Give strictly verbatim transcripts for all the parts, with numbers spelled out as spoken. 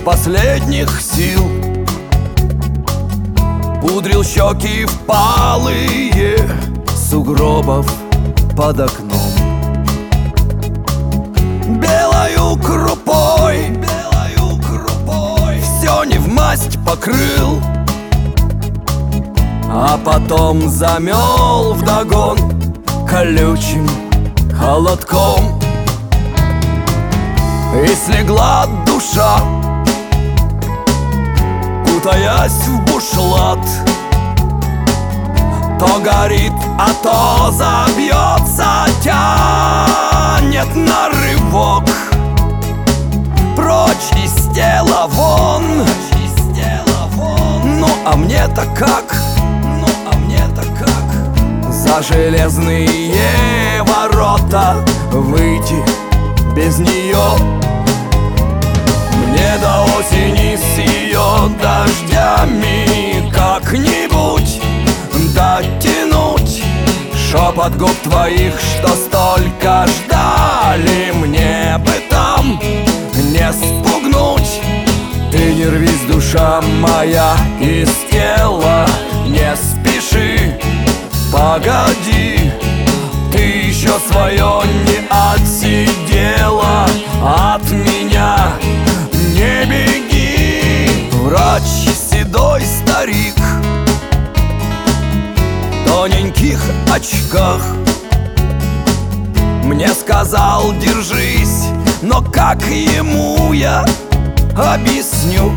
последних сил пудрил щеки впалые сугробов под окном. Белою крупой, белою крупой все не в масть покрыл, а потом замел вдогон колючим холодком. И слегла душа, кутаясь в бушлат, то горит, а то забьется, тянет на рывок. Прочь из тела вон, ну а мне-то как, ну а мне-то как за железные ворота выйти без нее? Мне до осени с ее дождями как-нибудь дотянуть шепот губ твоих, что столько ждали, мне бы там не спугнуть. Ты не рвись, душа моя, из тела, не спеши, погоди. Ты еще свое не отсидела, от меня не беги. Врач седой старик в тоненьких очках мне сказал: держись, но как ему я объясню,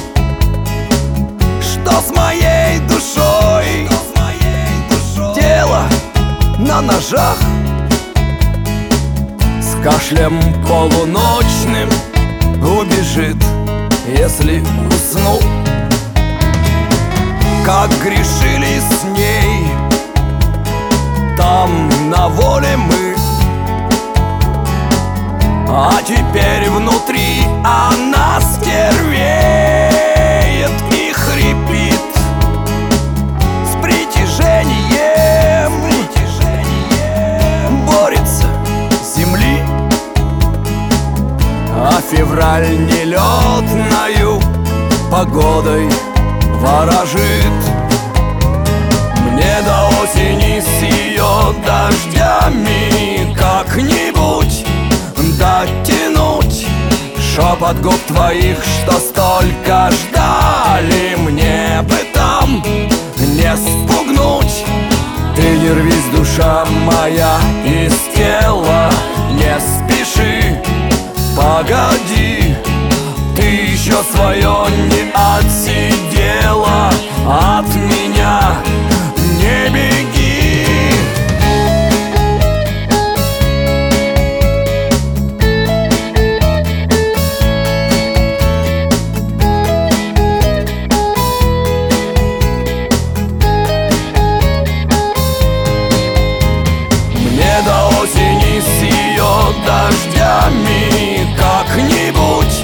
что с моей душой, что с моей душой тело на ножах, с кашлем полуночным убежит, если усну. Как грешили с ней там на воле мы, а теперь внутри она стервеет и хрипит с притяжением, борется с земли, а февраль нелетною погодой ворожит. Мне до осени с ее дождями как-нибудь дотянуть шепот губ твоих, что столько ждали, мне бы там не спугнуть. Ты не рвись, душа моя, из тела, не спеши, погоди. Ты еще свое не отсидела, от меня не беги. Мне до осени с ее дождями как-нибудь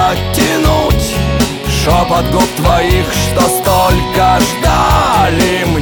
дотянуть шепот губ твоих, что столько ждали,